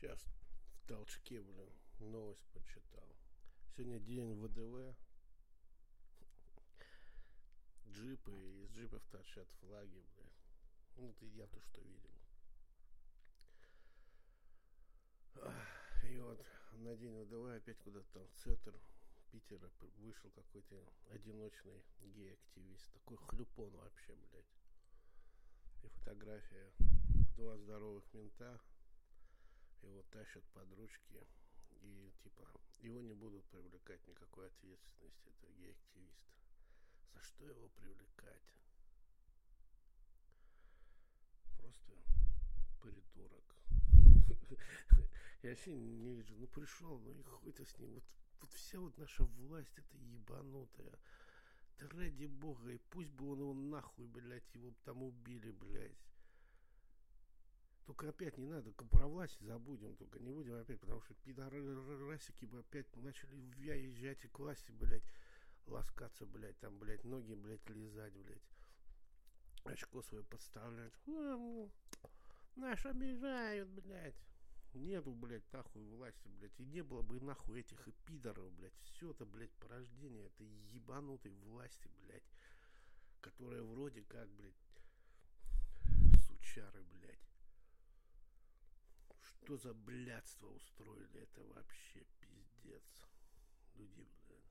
Сейчас в толчке, блин, новость почитал. Сегодня день ВДВ. Джипы, из джипов торчат флаги, блин. Ну, ты я-то что видел. И вот на день ВДВ опять куда-то там в центр Питера вышел какой-то одиночный гей-активист. Такой хлюпон вообще, блядь. И фотография. Два здоровых мента. Его тащат под ручки. И типа его не будут привлекать никакой ответственности, этого гей-активиста. За что его привлекать? Просто придурок. Я вообще не вижу. Ну пришел, ну и хуй ты с ним. Вот вся вот наша власть это ебанутая. Да ради бога, и пусть бы он его нахуй, блядь, его там убили, блядь. Только опять не надо, про власть забудем, только не будем опять, потому что пидорасики бы опять начали въезжать и к власти, блядь, ласкаться, блядь, там, блядь, ноги, блядь, лизать, блядь, очко свое подставлять. Нас обижают, блядь. Нету, блядь, нахуй власти, блядь, и не было бы нахуй этих и пидоров, блядь, все это, блядь, порождение этой ебанутой власти, блядь, которая вроде как, блядь, сучары, блядь. Что за блядство устроили? Это вообще пиздец. Люди, блин.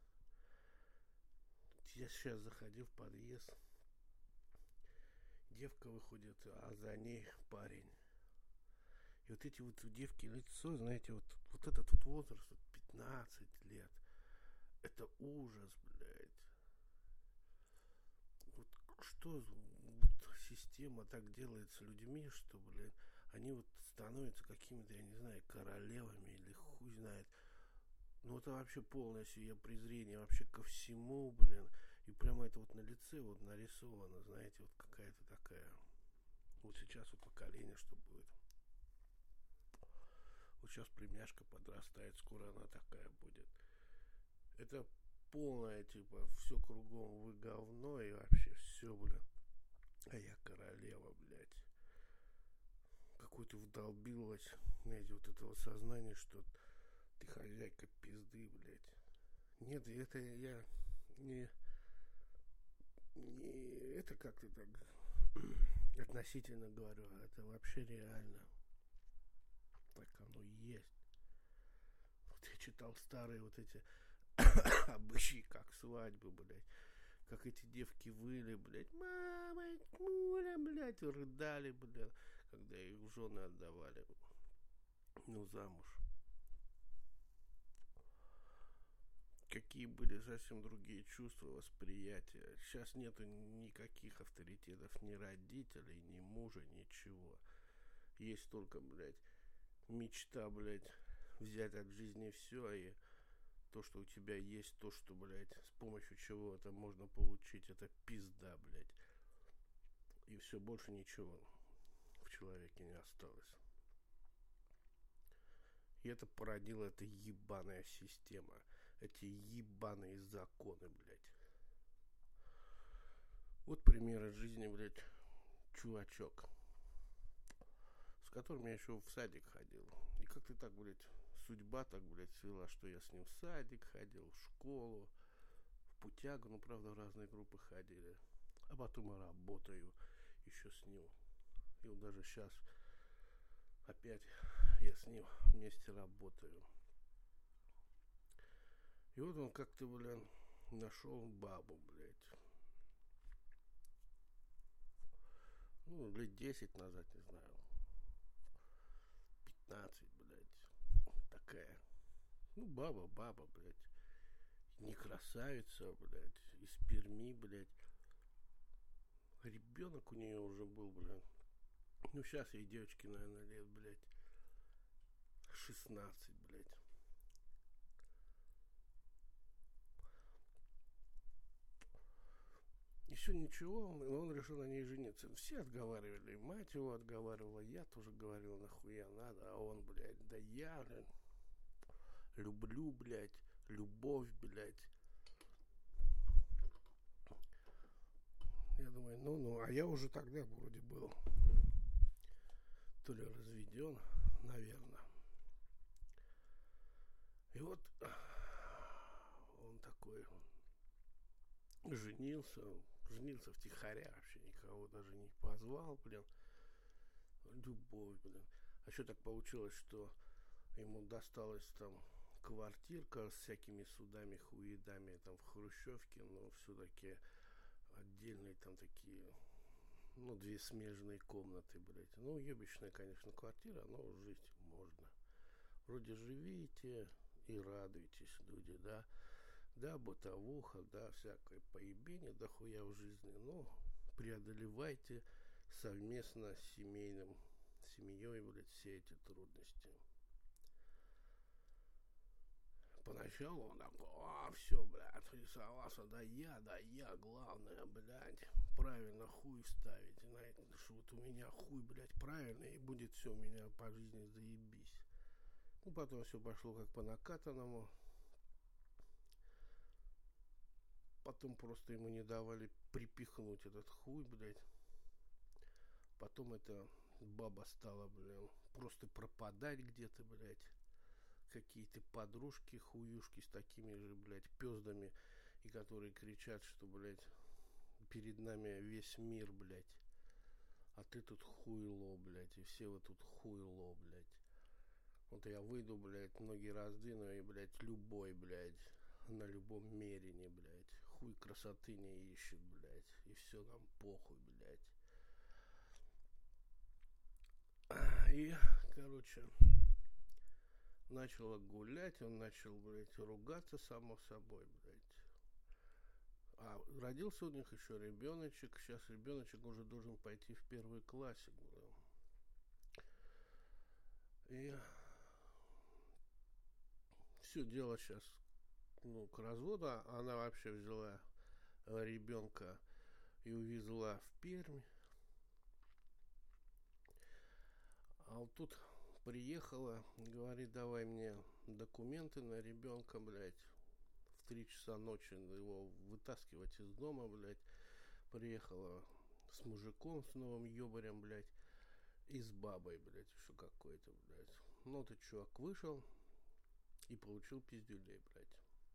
Я сейчас заходил в подъезд. Девка выходит, а за ней парень. И вот эти вот у девки лицо, знаете, вот этот вот возраст, вот 15 лет. Это ужас, блядь. Вот что вот система так делает с людьми, что, блин, они вот становятся какими-то, я не знаю, королевами или хуй знает. Ну это вообще полное себе презрение вообще ко всему, блин. И прямо это вот на лице вот нарисовано, знаете, вот какая-то такая. Вот сейчас вот поколение, что будет. Вот сейчас племяшка подрастает, скоро она такая будет. Это полное, типа, все кругом вы говно и вообще все, блин. А я королева, блядь. Какой-то вдолбилась, знаете, вот этого сознания, что ты хозяйка пизды, блядь. Нет, это я не это как-то так относительно говорю, а это вообще реально. Так оно и есть. Вот я читал старые вот эти обычаи, как свадьбы, блядь. Как эти девки выли, блядь, мама, муля, блядь, рыдали, блядь, когда их в жены отдавали, ну, замуж. Какие были совсем другие чувства, восприятия. Сейчас нету никаких авторитетов, ни родителей, ни мужа, ничего. Есть только, блядь, мечта, блядь, взять от жизни все и то, что у тебя есть, то, что, блядь, с помощью чего это можно получить, это пизда, блядь. И все, больше ничего в человеке не осталось. И это породила эта ебаная система. Эти ебаные законы, блядь. Вот пример из жизни, блядь, чувачок, с которым я еще в садик ходил. И как-то так, блядь, судьба так, блядь, свела, что я с ним в садик ходил, в школу, в путягу, ну, правда, в разные группы ходили. А потом и работаю еще с ним. И вот даже сейчас опять я с ним вместе работаю. И вот он как-то, блин, нашел бабу, блядь. Ну, лет 10 назад, не знаю. 15, блядь. Такая. Ну, баба, блядь. Не красавица, блядь. Из Перми, блядь. Ребенок у нее уже был, блядь. Ну, сейчас ей девочке, наверное, лет, блядь, 16, блядь. Еще ничего, он решил на ней жениться. Все отговаривали, мать его отговаривала, я тоже говорил, нахуя надо, а он, блядь, да я, блядь, люблю, блядь, любовь, блядь. Я думаю, ну, а я уже тогда вроде был то ли разведен, наверное. И вот он такой женился втихаря, вообще никого даже не позвал, блин. Любовь, блин. А еще так получилось, что ему досталась там квартирка с всякими судами, хуедами там в Хрущевке, но все-таки отдельные там такие, ну, две смежные комнаты, блядь. Ну, ебичная, конечно, квартира, но жить можно. Вроде живите и радуйтесь, люди, да. Да, бытовуха, да, всякое поебение дохуя в жизни, но преодолевайте совместно с семьей, блядь, все эти трудности. Поначалу он такой, все, блядь, рисовался, да я, главное, блядь, правильно хуй ставить, знаете, что вот у меня хуй, блядь, правильный, и будет все у меня по жизни заебись. Ну, потом все пошло как по накатанному. Потом просто ему не давали припихнуть этот хуй, блядь. Потом эта баба стала, блин, просто пропадать где-то, блядь. Какие-то подружки, хуюшки с такими же, блядь, пёздами, и которые кричат, что, блядь, перед нами весь мир, блядь. А ты тут хуйло, блядь, и все вы тут хуйло, блядь. Вот я выйду, блядь, ноги раздвину, и, блядь, любой, блядь, на любом мерине, блядь. Хуй красоты не ищет, блядь. И все нам похуй, блядь. И, короче, начала гулять, он начал, блядь, ругаться само собой, блядь. А родился у них еще ребеночек. Сейчас ребеночек уже должен пойти в первый классик, блядь. И все дело сейчас, ну, к разводу. Она вообще взяла ребенка и увезла в Пермь. А вот тут приехала, говорит, давай мне документы на ребенка, блядь. В 3 часа ночи его вытаскивать из дома, блядь. Приехала с мужиком, с новым ебарем, блядь. И с бабой, блядь, еще какой-то, блядь. Ну, ты чувак вышел и получил пиздюлей, блядь.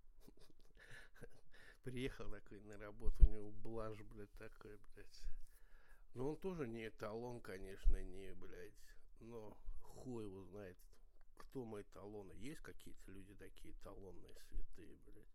Приехал такой на работу, у него блажь, блядь, такой, блядь. Ну, он тоже не эталон, конечно, не, блядь. Но хуй его знает, кто мои эталоны. Есть какие-то люди такие эталонные, святые, блядь.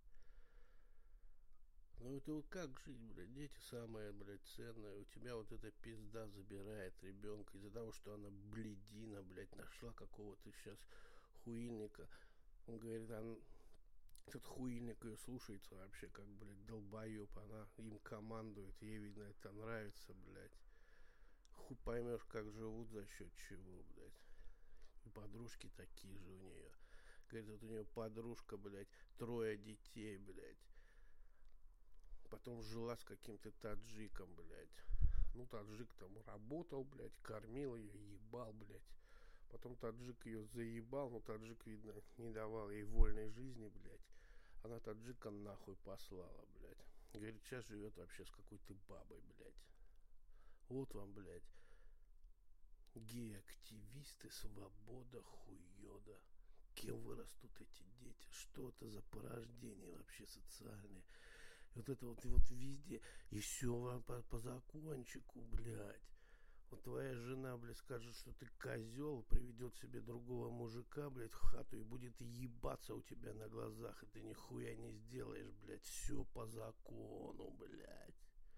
Ну это вот как жить, блядь? Дети самые, блядь, ценные. У тебя вот эта пизда забирает ребенка из-за того, что она бледина, блядь, нашла какого-то сейчас хуильника. Он говорит, этот хуильник ее слушается вообще, как, блядь, долбоеб. Она им командует, ей, видно, это нравится, блядь. Хуй поймешь, как живут, за счет чего, блядь. И подружки такие же у нее. Говорит, вот у нее подружка, блядь, 3 детей, блядь. Потом жила с каким-то таджиком, блядь. Ну, таджик там работал, блядь, кормил ее, ебал, блядь. Потом таджик ее заебал, но таджик, видно, не давал ей вольной жизни, блядь. Она таджика нахуй послала, блядь. Говорит, сейчас живет вообще с какой-то бабой, блядь. Вот вам, блядь, гей-активисты, свобода, хуёда. Кем вырастут эти дети? Что это за порождение вообще социальное? Вот это вот везде. И все вам по закончику, блядь. Вот твоя жена, блядь, скажет, что ты козел, приведет себе другого мужика, блядь, в хату и будет ебаться у тебя на глазах, и ты нихуя не сделаешь, блядь. Все по закону, блядь.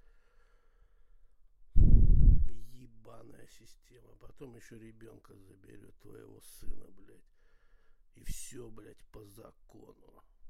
Ебаная система. Потом еще ребенка заберет, твоего сына, блядь. И все, блядь, по закону.